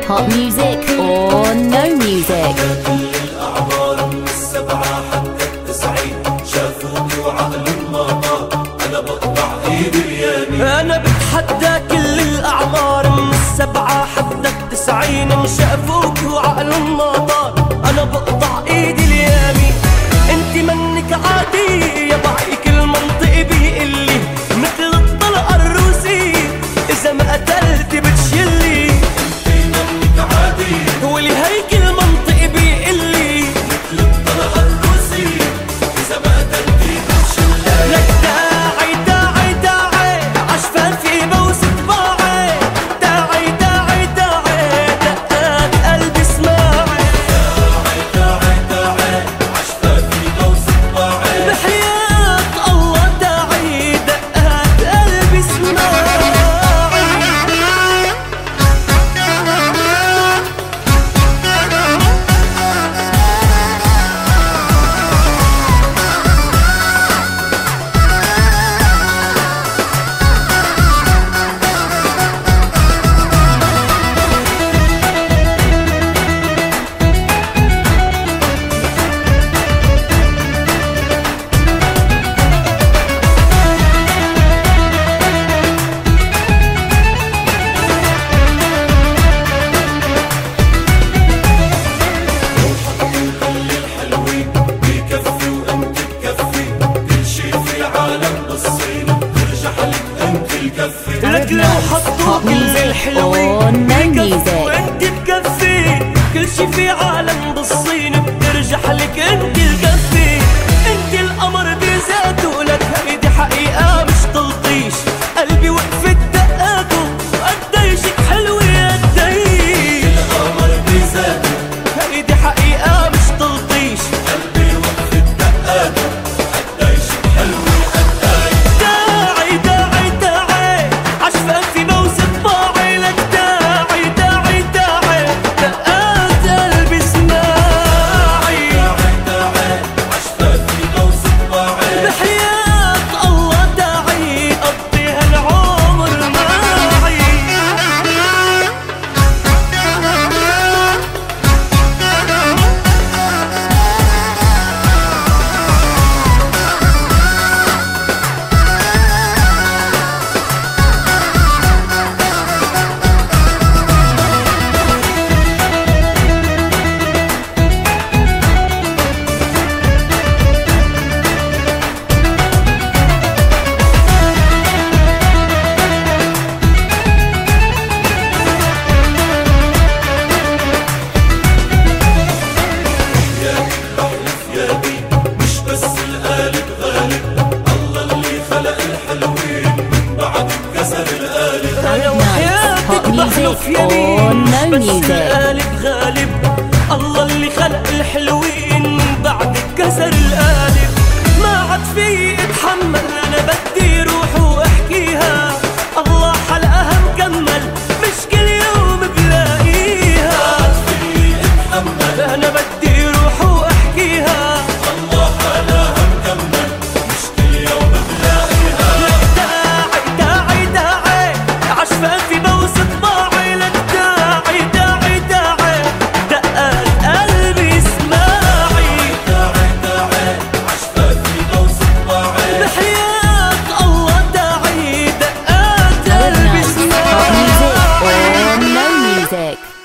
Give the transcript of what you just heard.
hot music or no music. كل الأعمار من السبعة حتى التسعين شافوك وعقلهم ما طار. أنا بقطع إيدي اليمين. أنا بتحدى كل الأعمار من السبعة حتى التسعين شافوك وعقلهم ما طار. أنا بقطع إيدي اليمين. انت منك عادية بعي كل منطق بيقلي مثل الطلقة الروسية إذا ما قتلت بتشلي. انت منك عادية ولي هيك المنطق بيقلي مثل الطلقة الروسية إذا ما قتلتي بتشلي. لك داعي داعي داعي عشفافي بوس طباعي. داعي داعي داعي دقات قلبي اسماعي. داعي داعي داعي عشفافي بوس طباعي. بحياة الله داعي دقات قلبي اسماعي. لك لو حطوا hot كل music الحلوين or no بكفي music. وانت بكفي كل شي في عالم بالصين بترجح لك انت الكفي. انت القمر بذاته لك هيدي حقيقة مش تلطيش. قلبي وقفت دقاته قديشك حلوة قديش. القمر بذاته هيدي حقيقة مش تلطيش. قلبي وقفت دقاته قديشك حلوة قديش. داعي داعي داعي عشفافي بوس طباعي. لك داعي داعي داعي دقات قلبي اسماعي. داعي داعي عشفافي بوس طباعي. بحياة الله داعي قضي هالعمر معي. بحلف يا بي مش بس القالب غالب. الله اللي خلق الحلوين من بعد كسر القالب. أنا وحياتك hot بحلف music يمين or no مش بس music. القالب غالب. الله اللي خلق الحلوين من بعد كسر القالب. ما عاد في اتحمل أنا بدي روح واحكيها. الله حلقها مكمل مش كل يوم بلاقيها. في اتحمل أنا بدي روح واحكيها. الله حلاها مكمل مش كل يوم بلاقيها. داعي داعي داعي عشفافي بوس طباعي. لك داعي داعي داعي دقات قلبي اسماعي. داعي داعي عشفافي بوس طباعي. بحياة الله داعي دقات قلبي hot music اسماعي. or no music.